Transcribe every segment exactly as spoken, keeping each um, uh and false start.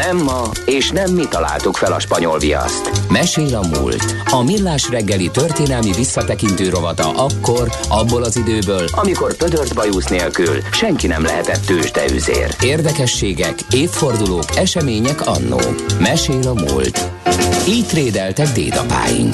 Nem ma, és nem mi találtuk fel a spanyol viaszt. Mesél a múlt. A Millás reggeli történelmi visszatekintő rovata akkor, abból az időből, amikor pödört bajusz nélkül senki nem lehetett tőzsdeüzér. Érdekességek, évfordulók, események annó. Mesél a múlt. Így trédeltek dédapáink.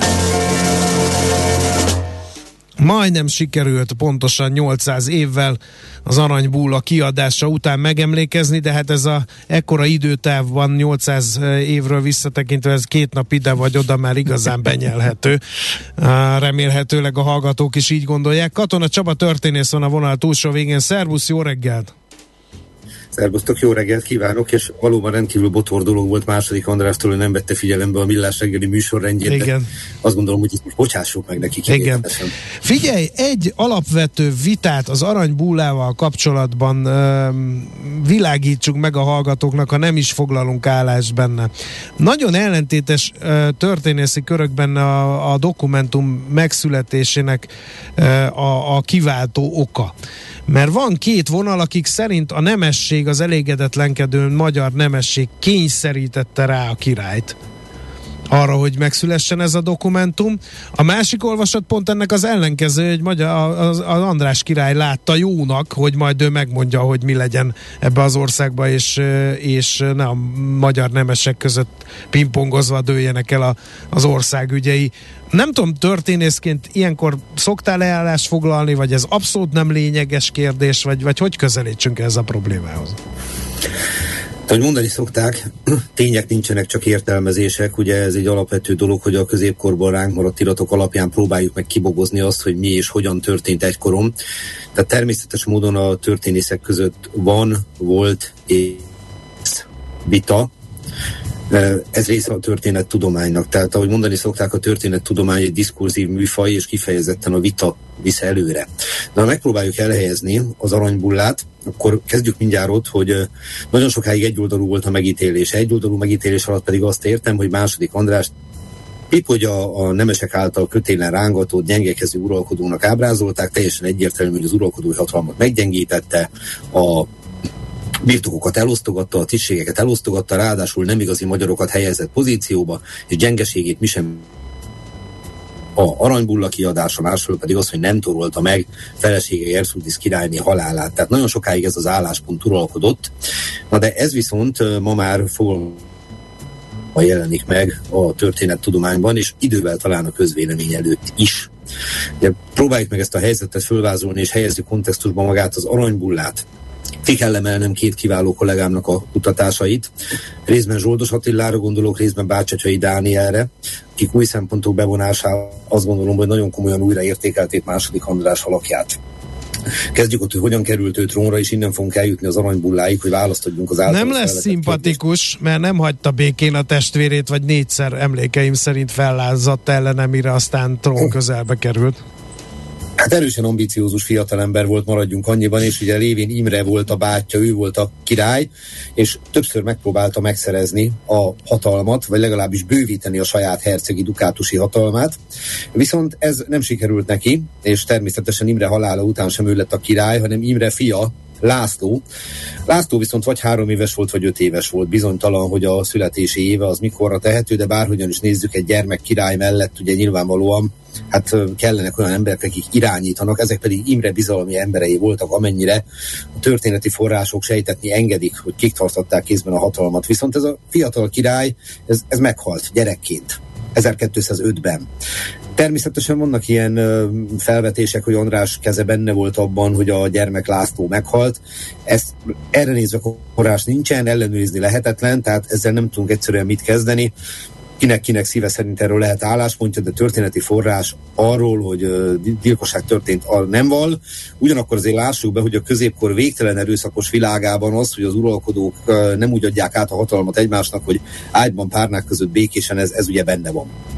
Majdnem sikerült pontosan nyolcszáz évvel az Aranybúla kiadása után megemlékezni, de hát ez a ekkora időtávban nyolcszáz évről visszatekintve ez két nap ide vagy oda már igazán benyelhető. Remélhetőleg a hallgatók is így gondolják. Katona Csaba történész van a vonal túlsó végén. Szervusz, jó reggelt! Szervusztok, jó reggelt kívánok, és valóban rendkívül botor dolog volt második Andrástól, hogy nem vette figyelembe a Millás reggeli műsorrendjét. Igen. Azt gondolom, hogy itt most bocsássuk meg neki. Igen. Figyelj, egy alapvető vitát az Aranybúlával kapcsolatban ö, világítsuk meg a hallgatóknak, ha nem is foglalunk állást benne. Nagyon ellentétes ö, történészi körökben a, a dokumentum megszületésének ö, a, a kiváltó oka. Mert van két vonal, akik szerint a nemesség, az elégedetlenkedő magyar nemesség kényszerítette rá a királyt arra, hogy megszülessen ez a dokumentum. A másik olvasat pont ennek az ellenkező, hogy magyar, az, az András király látta jónak, hogy majd ő megmondja, hogy mi legyen ebbe az országba, és, és ne a magyar nemesek között pingpongozva dőljenek el a, az ország ügyei. Nem tudom, történészként ilyenkor szoktál leállást foglalni, vagy ez abszolút nem lényeges kérdés, vagy, vagy hogy közelítsünk ez a problémához? Ahogy mondani szokták, tények nincsenek, csak értelmezések. Ugye ez egy alapvető dolog, hogy a középkorban ránk maradt iratok alapján próbáljuk meg kibogozni azt, hogy mi és hogyan történt egykoron. Tehát természetes módon a történészek között van, volt és vita. Ez része a történettudománynak. Tehát ahogy mondani szokták, a történettudomány egy diskurzív műfaj, és kifejezetten a vita visz előre. De ha megpróbáljuk elhelyezni az Aranybullát, akkor kezdjük mindjárt ott, hogy nagyon sokáig egyoldalú volt a megítélés. Egyoldalú megítélés alatt pedig azt értem, hogy második András épp hogy a, a nemesek által kötélen rángatott, gyengekező uralkodónak ábrázolták, teljesen egyértelmű, hogy az uralkodói hatalmat meggyengítette, a birtokokat elosztogatta, a tisztségeket elosztogatta, ráadásul nem igazi magyarokat helyezett pozícióba, és gyengeségét mi sem a Aranybulla kiadása, másról pedig az, hogy nem torolta meg felesége Gertrudis királyné halálát. Tehát nagyon sokáig ez az álláspont uralkodott. Na de ez viszont ma már fogalma jelenik meg a történettudományban, és idővel talán a közvélemény előtt is. Ugye, próbáljuk meg ezt a helyzetet fölvázolni, és helyezzük kontextusban magát az Aranybullát. Ki kell emelnem két kiváló kollégámnak a kutatásait. Részben Zsoldos Attilára gondolok, részben Bácsatyai Dánielre, akik új szempontok bevonásával azt gondolom, hogy nagyon komolyan újraértékelték második András alakját. Kezdjük ott, hogy hogyan került ő trónra, és innen fogunk eljutni az Aranybulláig, hogy választ adjunk az általános. Nem lesz szimpatikus, kérdést. Mert nem hagyta békén a testvérét, vagy négyszer emlékeim szerint fellázadt ellene, mire aztán trón közelbe került. Hát erősen ambiciózus fiatalember volt, maradjunk annyiban, és ugye Lévén Imre volt a bátyja, ő volt a király, és többször megpróbálta megszerezni a hatalmat, vagy legalábbis bővíteni a saját hercegi dukátusi hatalmát. Viszont ez nem sikerült neki, és természetesen Imre halála után sem ő lett a király, hanem Imre fia, László. László viszont vagy három éves volt, vagy öt éves volt. Bizonytalan, hogy a születési éve az mikorra tehető, de bárhogyan is nézzük, egy gyermek király mellett ugye nyilvánvalóan hát kellenek olyan emberek, akik irányítanak, ezek pedig Imre bizalmi emberei voltak, amennyire a történeti források sejtetni engedik, hogy kik tartották kézben a hatalmat. Viszont ez a fiatal király, ez, ez meghalt gyerekként, ezerkétszázötben. Természetesen vannak ilyen ö, felvetések, hogy András keze benne volt abban, hogy a gyermek László meghalt. Ezt erre nézve forrás nincsen, ellenőrizni lehetetlen, tehát ezzel nem tudunk egyszerűen mit kezdeni. Kinek-kinek szíve szerint erről lehet álláspontja, de történeti forrás arról, hogy uh, gyilkosság történt, nem val. Ugyanakkor azért lássuk be, hogy a középkor végtelen erőszakos világában az, hogy az uralkodók uh, nem úgy adják át a hatalmat egymásnak, hogy ágyban párnák között békésen, ez, ez ugye benne van.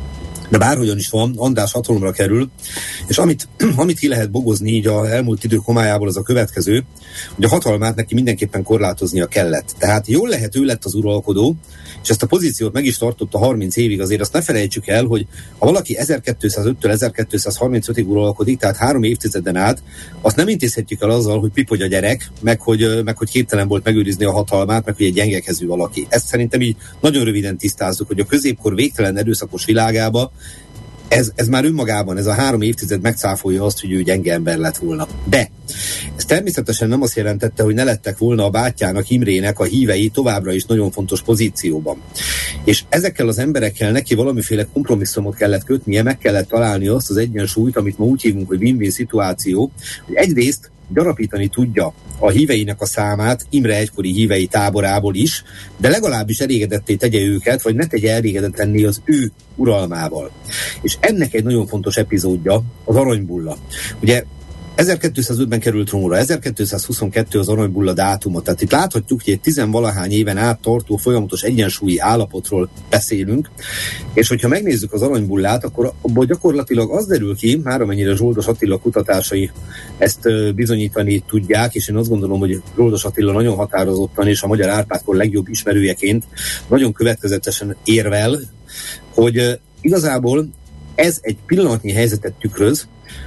De bárhogyan is van, András hatalomra kerül, és amit, amit ki lehet bogozni így a elmúlt idők homályából, az a következő, hogy a hatalmát neki mindenképpen korlátoznia kellett. Tehát jól lehet, ő lett az uralkodó, és ezt a pozíciót meg is tartotta harminc évig, azért azt ne felejtsük el, hogy ha valaki ezerkétszázöttől ezerkétszázharmincötig uralkodik, tehát három évtizeden át, azt nem intézhetjük el azzal, hogy pipogy a gyerek, meg hogy, meg hogy képtelen volt megőrizni a hatalmát, meg hogy egy gyengekezű valaki. Ezt szerintem így nagyon röviden tisztázzuk, hogy a középkor végtelen erőszakos világába Ez, ez már önmagában, ez a három évtized megcáfolja azt, hogy ő gyenge ember lett volna. De ez természetesen nem azt jelentette, hogy ne lettek volna a bátyjának, Imrének a hívei továbbra is nagyon fontos pozícióban. És ezekkel az emberekkel neki valamiféle kompromisszumot kellett kötnie, meg kellett találni azt az egyensúlyt, amit ma úgy hívunk, hogy win-win szituáció, hogy egyrészt gyarapítani tudja a híveinek a számát Imre egykori hívei táborából is, de legalábbis elégedetté tegye őket, vagy ne tegye elégedetlenné az ő uralmával. És ennek egy nagyon fontos epizódja az aranybulla. Ugye ezerkétszázötben került trónra, ezerkétszázhuszonkettő az aranybulla dátuma, tehát itt láthatjuk, hogy egy tizenvalahány éven át tartó folyamatos egyensúlyi állapotról beszélünk, és hogyha megnézzük az aranybullát, akkor abból gyakorlatilag az derül ki, már amennyire Zsoldos Attila kutatásai ezt bizonyítani tudják, és én azt gondolom, hogy Zsoldos Attila nagyon határozottan és a magyar Árpád-kor legjobb ismerőjeként nagyon következetesen érvel, hogy igazából ez egy pillanatnyi helyzetet tükröz,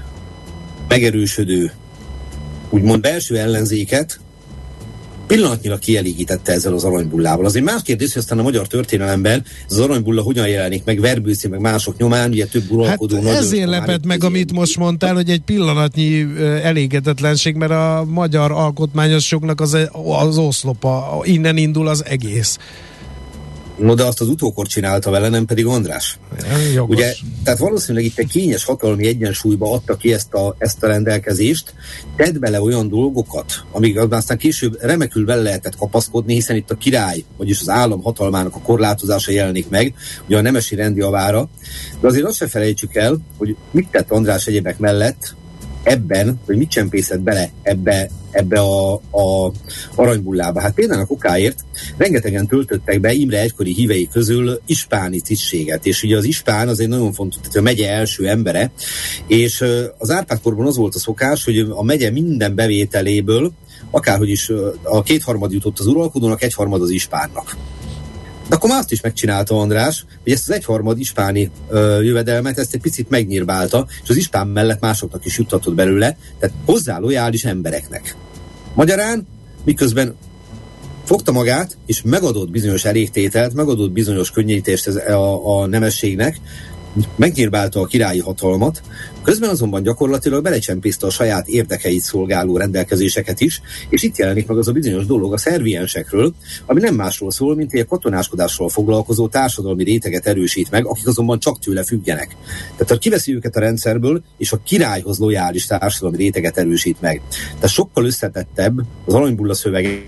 megerősödő, úgymond belső ellenzéket pillanatnyilag kielégítette ezzel az aranybullával. Azért más kérdés, hogy aztán a magyar történelemben ez az aranybulla hogyan jelenik meg Verbőszi, meg mások nyomán, ugye több uralkodó... Hát ezért lepett meg, amit most mondtál, hogy egy pillanatnyi elégedetlenség, mert a magyar alkotmányos jognak az, az oszlopa, innen indul az egész. No, de azt az utókor csinálta vele, nem pedig András. Jogos. Ugye, tehát valószínűleg itt egy kényes hatalmi egyensúlyba adta ki ezt a, ezt a rendelkezést, tett bele olyan dolgokat, amíg aztán később remekül vele lehetett kapaszkodni, hiszen itt a király, vagyis az állam hatalmának a korlátozása jelenik meg, ugye a nemesi rendi javára, de azért azt se felejtsük el, hogy mit tett András egyebek mellett ebben, hogy mit csempészett bele ebbe, ebbe a, a aranybullába. Hát például a kokáért rengetegen töltöttek be Imre egykori hívei közül ispáni tisztséget, és ugye az ispán az egy nagyon fontos, tehát a megye első embere, és az Árpád-korban az volt a szokás, hogy a megye minden bevételéből, akárhogy is a kétharmad jutott az uralkodónak, egyharmad az ispánnak. De akkor már azt is megcsinálta András, hogy ezt az egyharmad ispáni ö, jövedelmet, ezt egy picit megnyírbálta, és az ispán mellett másoknak is juttatott belőle, tehát hozzá lojális embereknek. Magyarán, miközben fogta magát, és megadott bizonyos elégtételt, megadott bizonyos könnyítést a, a nemességnek, megnyírbálta a királyi hatalmat, közben azonban gyakorlatilag belecsempészte a saját érdekeit szolgáló rendelkezéseket is, és itt jelenik meg az a bizonyos dolog a szerviensekről, ami nem másról szól, mint egy katonáskodásról foglalkozó társadalmi réteget erősít meg, akik azonban csak tőle függenek. Tehát ha kiveszi őket a rendszerből, és a királyhoz lojális társadalmi réteget erősít meg. Tehát sokkal összetettebb az aranybulla szövege,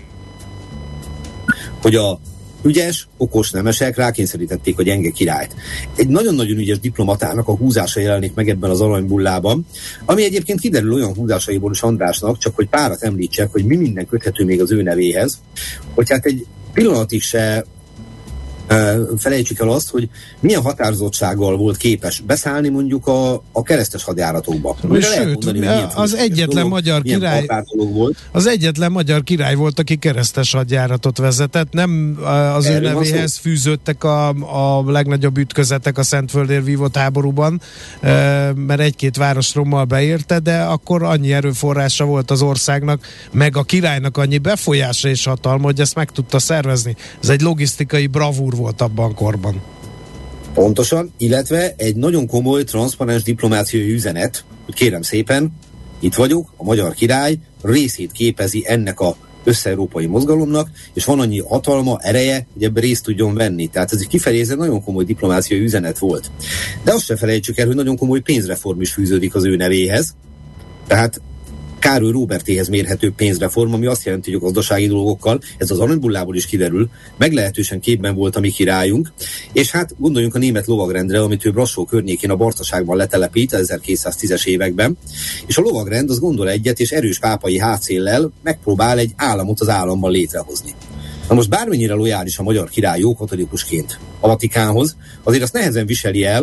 hogy a ügyes, okos nemesek rákényszerítették a gyenge királyt. Egy nagyon-nagyon ügyes diplomatának a húzása jelenik meg ebben az aranybullában, ami egyébként kiderül olyan húzásaiból is Andrásnak, csak hogy párat említsek, hogy mi minden köthető még az ő nevéhez, hogy hát egy pillanatig se felejtsük el azt, hogy milyen határozottsággal volt képes beszállni mondjuk a, a keresztes hadjáratokba. Sőt, mondani, az egyetlen dolog, magyar király volt. Az egyetlen magyar király volt, aki keresztes hadjáratot vezetett, nem az Erről ő nevéhez fűződtek a, a legnagyobb ütközetek a Szentföldért vívott háborúban, mert egy-két város rommal beérte, de akkor annyi erőforrása volt az országnak, meg a királynak annyi befolyása és hatalma, hogy ezt meg tudta szervezni. Ez egy logisztikai bravúr volt abban korban. Pontosan, illetve egy nagyon komoly, transzparens diplomáciai üzenet, hogy kérem szépen, itt vagyok, a magyar király részét képezi ennek a össze-európai mozgalomnak, és van annyi hatalma, ereje, hogy ebben részt tudjon venni. Tehát ez egy kifejezett nagyon komoly diplomáciai üzenet volt. De azt se felejtsük el, hogy nagyon komoly pénzreform is fűződik az ő nevéhez. Tehát Károly Róbertéhez mérhető pénzreform, ami azt jelenti, hogy a gazdasági dolgokkal, ez az aranybullából is kiderül, meglehetősen képben volt a mi királyunk, és hát gondoljunk a német lovagrendre, amit ő Brassó környékén a Bartaságban letelepít ezerkétszáztízes években, és a lovagrend az gondol egyet, és erős pápai hátszéllel megpróbál egy államot az államban létrehozni. Na most bármennyire lojális a magyar király jó katolikusként a Vatikánhoz, azért azt nehezen viseli el,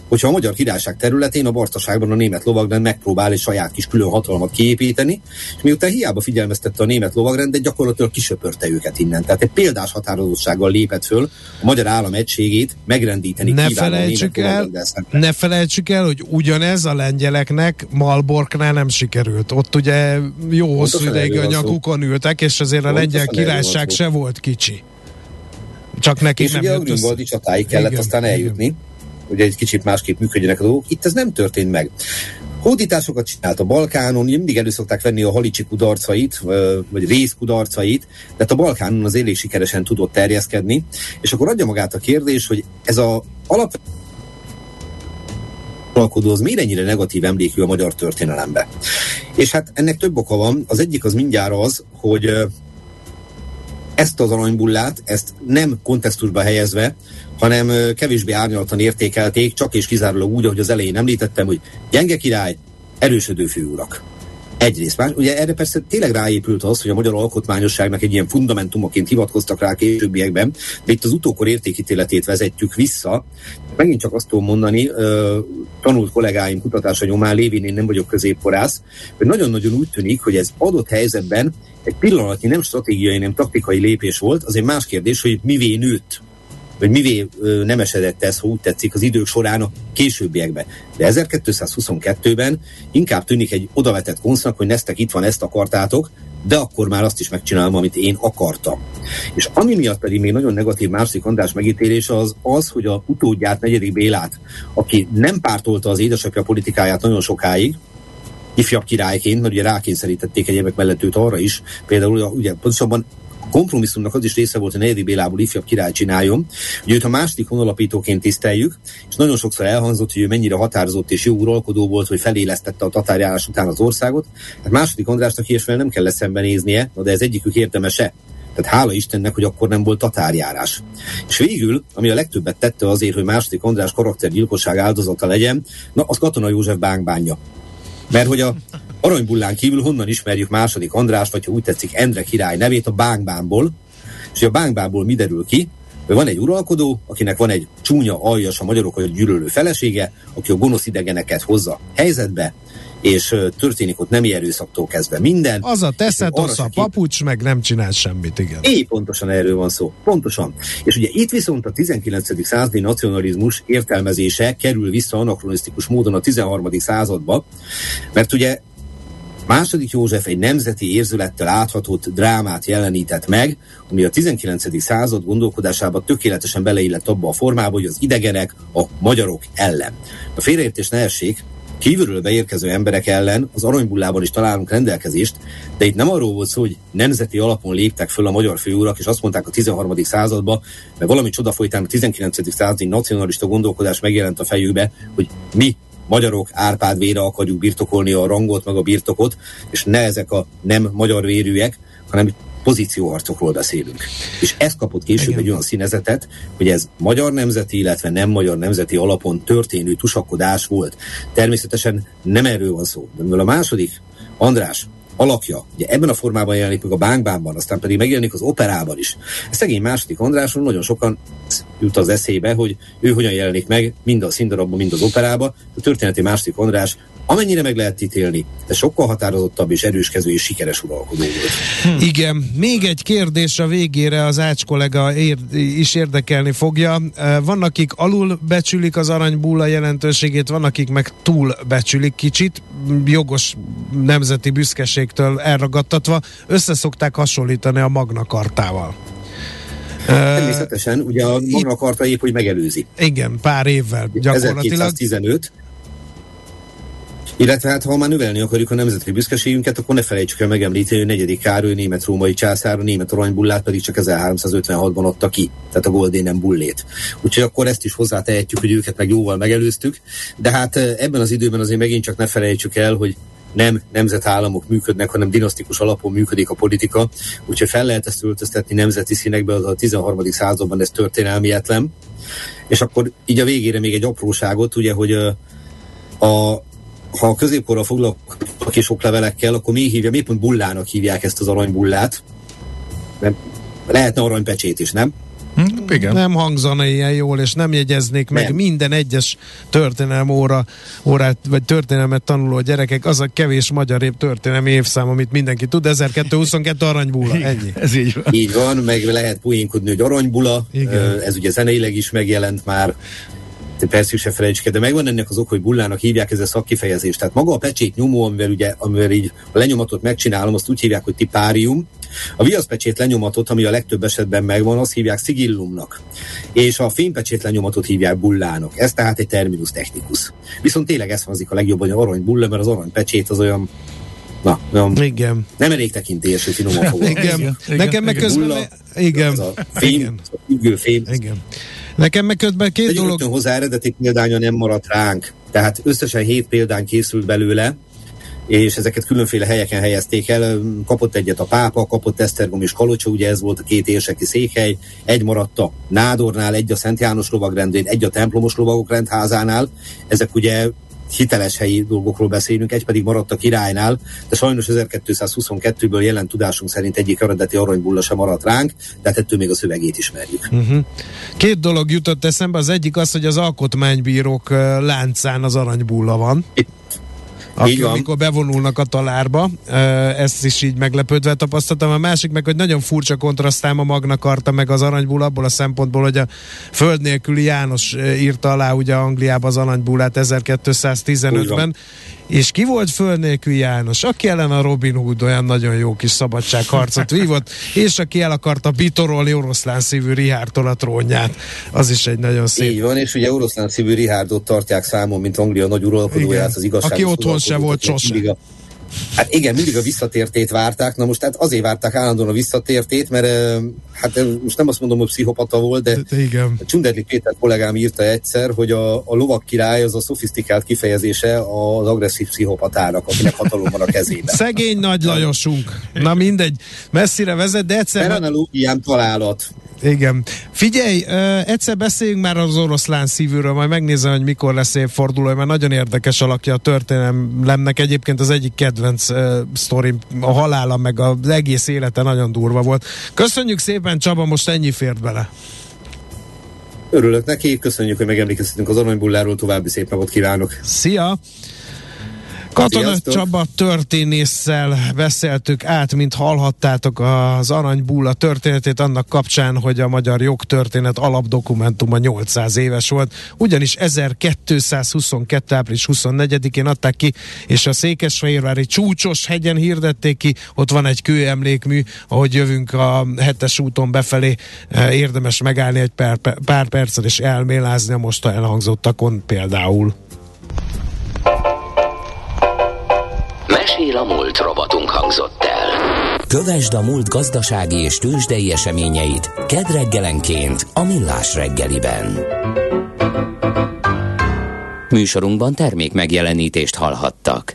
hogyha a Magyar Királyság területén, a Bartaságban a német lovagrend megpróbál egy saját kis külön hatalmat kiépíteni, és miután hiába figyelmeztette a német lovagrendet, gyakorlatilag kisöpörte őket innen. Tehát egy példás határozottsággal lépett föl a magyar állam egységét megrendíteni ne kívánó a német el, Ne felejtsük el, hogy ugyanez a lengyeleknek Malborknál nem sikerült. Ott ugye jó hosszú ideig a nyakukon ültek, és azért a lengyel királyság se volt kicsi. Csak neki és nem ugye jött a Grünwaldi csatáig kellett igen, aztán eljutni. Igen. Ugye egy kicsit másképp működjenek a dolgok. Itt ez nem történt meg. Hódításokat csinált a Balkánon, mindig elő szokták venni a halicsi kudarcait, vagy rész kudarcait, de a Balkánon az elég sikeresen tudott terjeszkedni, és akkor adja magát a kérdés, hogy ez a alap alkodó az miért ennyire negatív emlékű a magyar történelembe. És hát ennek több oka van. Az egyik az mindjárt az, hogy ezt az aranybullát, ezt nem kontextusba helyezve, hanem kevésbé árnyaltan értékelték, csak és kizárólag úgy, ahogy az elején említettem, hogy gyenge király, erősödő főurak. Egyrészt már, ugye erre persze tényleg ráépült az, hogy a magyar alkotmányosságnak egy ilyen fundamentumaként hivatkoztak rá későbbiekben, de itt az utókor értékítéletét vezetjük vissza. Megint csak azt tudom mondani, tanult kollégáim kutatása nyomán, lévén én nem vagyok középkorász, hogy nagyon-nagyon úgy tűnik, hogy ez adott helyzetben egy pillanatnyi nem stratégiai, nem taktikai lépés volt, az egy más kérdés, hogy mivé nőtt, vagy mivé ö, nem esedett ez, ha úgy tetszik, az idők során a későbbiekben. De ezerkétszázhuszonkettőben inkább tűnik egy odavetett konsznak, hogy neztek, itt van, ezt akartátok, de akkor már azt is megcsinálom, amit én akartam. És ami miatt pedig még nagyon negatív Második András megítélése az az, hogy a utódját, negyedik Bélát, aki nem pártolta az édesapja politikáját nagyon sokáig, ifjabb királyként, mert ugye rákényszerítették egyébek mellett őt arra is, például ugye pontosabban kompromisszumnak az is része volt, hogy negyedik Bélából ifjabb király csináljon. Ugye őt a második honalapítóként tiszteljük, és nagyon sokszor elhangzott, hogy ő mennyire határozott és jó uralkodó volt, hogy felélesztette a tatárjárás után az országot. Hát második Andrásnak ilyesmivel nem kell szembenéznie, de ez egyikük érdemese. Tehát hála Istennek, hogy akkor nem volt tatárjárás. És végül, ami a legtöbbet tette azért, hogy második András karaktergyilkosság áldozata legyen, na, az Katona József bánkbánja. Mert hogy a aranybullán kívül honnan ismerjük második András, vagy ha úgy tetszik, Endre király nevét a bánkbánból, és a bánkbánból mi derül ki, hogy van egy uralkodó, akinek van egy csúnya, aljas, a magyarokat gyűlölő felesége, aki a gonosz idegeneket hozza helyzetbe, és uh, történik ott nemi erőszaktól kezdve minden. Az a teszed, az a papucs, meg nem csinál semmit, igen. É, pontosan erről van szó. Pontosan. És ugye itt viszont a tizenkilencedik századi nacionalizmus értelmezése kerül vissza anakronisztikus módon a tizenharmadik századba, mert ugye második József egy nemzeti érzülettel áthatott drámát jelenített meg, ami a tizenkilencedik század gondolkodásába tökéletesen beleillett abba a formába, hogy az idegenek a magyarok ellen. A félreértés ne essék, kívülről beérkező emberek ellen az aranybullában is találunk rendelkezést, de itt nem arról volt szó, hogy nemzeti alapon léptek föl a magyar főurak, és azt mondták a tizenharmadik században, mert valami csoda folytán a tizenkilencedik századi nacionalista gondolkodás megjelent a fejükbe, hogy mi magyarok Árpád vére akarjuk birtokolni a rangot, meg a birtokot, és ne ezek a nem magyar vérűek, hanem pozícióharcokról beszélünk. És ez kapott később Igen. egy olyan színezetet, hogy ez magyar nemzeti, illetve nem magyar nemzeti alapon történő tusakodás volt. Természetesen nem erről van szó. De mivel a második András alakja, ugye ebben a formában jelenik meg a bánkbánban, aztán pedig megjelenik az operában is. Ez szegény második Andráson nagyon sokan jut az eszébe, hogy ő hogyan jelenik meg mind a színdarabban, mind az operában. A történeti második András, amennyire meg lehet ítélni, ez sokkal határozottabb és erőskező és sikeres uralkodó volt. Hm. Igen, még egy kérdés a végére az Ács kollega ér, is érdekelni fogja. Van, akik alul becsülik az aranybulla jelentőségét, van, akik meg túl becsülik kicsit, jogos nemzeti büszkeségtől elragadtatva, összeszokták hasonlítani a Magna Cartával. Természetesen, ugye a Magna Carta épp, hogy megelőzi. Igen, pár évvel gyakorlatilag. ezerkétszáztizenöt Illetve hát, ha már növelni akarjuk a nemzeti büszkeségünket, akkor ne felejtsük el megemlíteni, hogy negyedik Károly német-római császár, a német aranybullát pedig csak ezerháromszázötvenhatban adta ki, tehát a Goldenen bullét. Úgyhogy akkor ezt is hozzátehetjük, hogy őket meg jóval megelőztük, de hát ebben az időben azért megint csak ne felejtsük el, hogy nem nemzetállamok működnek, hanem dinasztikus alapon működik a politika, úgyhogy fel lehet ezt öltöztetni nemzeti színekbe, az a tizenharmadik században ez történelmietlen. És akkor így a végére még egy apróságot, ugye, hogy a, a ha a középkorral foglalkoznak és oklevelekkel, akkor mi hívja, miért pont bullának hívják ezt az aranybullát? Mert lehetne aranypecsét is, nem? Hm, igen. Nem hangzana ilyen jól, és nem jegyeznék meg nem. minden egyes történelem óra, órát, vagy történelmet tanuló gyerekek, az a kevés magyar év történelmi évszám, amit mindenki tud, ezerkétszázhuszonkettő aranybúla, ennyi. Ez így van. Így van, meg lehet poénkodni, hogy aranybula, Igen. ez ugye zeneileg is megjelent már, persze se felejtsük, de megvan ennek az ok, hogy bullának hívják, ez a szakkifejezés. Tehát maga a pecsét nyomó, amivel, ugye, amivel így a lenyomatot megcsinálom, azt úgy hívják, hogy tipárium. A viaszpecsét lenyomatot, ami a legtöbb esetben megvan, azt hívják szigillumnak. És a fénypecsét lenyomatot hívják bullának. Ez tehát egy terminus technicus. Viszont tényleg ez hangzik a legjobban, hogy aranybulla, mert az aranypecsét az olyan, na, olyan Igen. nem elég tekintélyes, hogy finoman fogom. Igen. Igen. Nekem meg Igen. közben... Bulla, Igen. az a fém, Igen. az a függő fém. Igen. Nekem meg közben két Egy dolog... rögtön hozzá eredeti példánya nem maradt ránk. Tehát összesen hét példány készült belőle, és ezeket különféle helyeken helyezték el. Kapott egyet a pápa, kapott Esztergom és Kalocsa, ugye ez volt a két érseki székhely. Egy maradt a Nádornál, egy a Szent János lovagrendén, egy a templomos lovagok rendházánál. Ezek ugye hiteles helyi dolgokról beszélünk, egy pedig maradt a királynál, de sajnos ezerkétszázhuszonkettőből jelen tudásunk szerint egyik eredeti aranybulla sem maradt ránk, de hát ettől még a szövegét ismerjük. Uh-huh. Két dolog jutott eszembe, az egyik az, hogy az alkotmánybírók uh, láncán az aranybulla van. Akik, amikor bevonulnak a talárba, ezt is így meglepődve tapasztaltam. A másik meg, hogy nagyon furcsa kontrasztám a Magna Carta meg az aranybulla abból a szempontból, hogy a föld nélküli János írta alá ugye Angliába az aranybullát ezerkétszáztizenötben, és ki volt föld nélküli János? Aki ellen a Robin Hood olyan nagyon jó kis szabadságharcot vívott, és aki el akarta bitorolni oroszlán szívű Richárdtól a trónját. Az is egy nagyon szép. Így van, és ugye oroszlán szívű Richárdot tartják számon, mint Anglia nagy uralkodóját, az igazságos. Aki otthon se volt sose. Hát igen, mindig a visszatértét várták, na most hát azért várták állandóan a visszatértét, mert hát most nem azt mondom, hogy pszichopata volt, de, de igen. Csunderli Péter kollégám írta egyszer, hogy a, a lovak király az a szofisztikált kifejezése az agresszív pszichopatának, akinek hatalom van a kezében. Szegény Nagy Lajosunk. Na mindegy, messzire vezet, de egyszer... Per analógiám találat. Igen. Figyelj, uh, egyszer beszéljünk már az oroszlán szívűről, majd megnézem, hogy mikor lesz évforduló, mert nagyon érdekes alakja a történelemnek. Egyébként az egyik kedvenc uh, sztorim, a halála, meg az egész élete nagyon durva volt. Köszönjük szépen, Csaba, most ennyi fért bele. Örülök neki, köszönjük, hogy megemlékeztetünk az aranybulláról, további szép napot kívánok. Szia! Katona Sziasztok. Csaba történésszel beszéltük át, mint hallhattátok az aranybulla történetét annak kapcsán, hogy a magyar jogtörténet alapdokumentuma nyolcszáz éves volt, ugyanis ezerkétszázhuszonkettő. április huszonnegyedikén adták ki, és a székesfehérvári Csúcsos hegyen hirdették ki, ott van egy kőemlékmű, ahogy jövünk a hetes úton befelé, érdemes megállni egy pár, pár percet és elmélázni a most elhangzottakon például. Mesél a múlt robotunk hangzott el. Kövesd a múlt gazdasági és tőzsdei eseményeit kedd reggelenként a Millás reggeliben. Műsorunkban termék megjelenítést hallhattak.